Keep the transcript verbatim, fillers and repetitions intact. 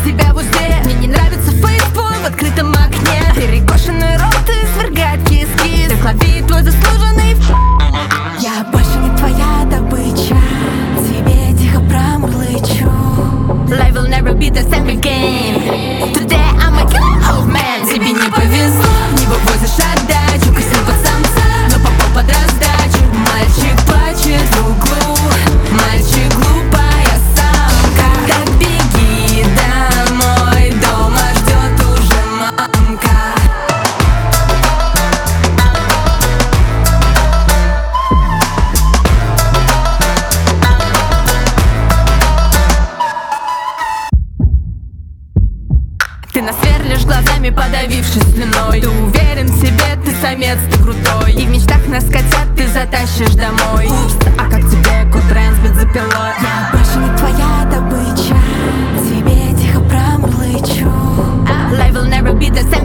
себя в узде. Мне не нравится фейсбук в открытом окне. Перекошенный рот и свергает кис-кис. Ты лови твой заслуженный ф***. Я больше не твоя добыча, тебе тихо промурлычу. Life will never be the same again. Today I'm a killer old man. Тебе не повезло, не вывозишь отдачу. Косил под самца, но попал под раздачу. Мальчик плачет в углу, мальчик глупая самка. Так беги домой, дома ждет уже мамка. Ты нас сверлишь глазами, подавившись слюной. Ты уверен в себе, ты самец, ты крутой. И в мечтах нас котят ты затащишь домой. Упс, а как тебе кот Рэнсбит за пилой? Я больше не твоя добыча, тебе тихо промурлычу. Life will never be the same.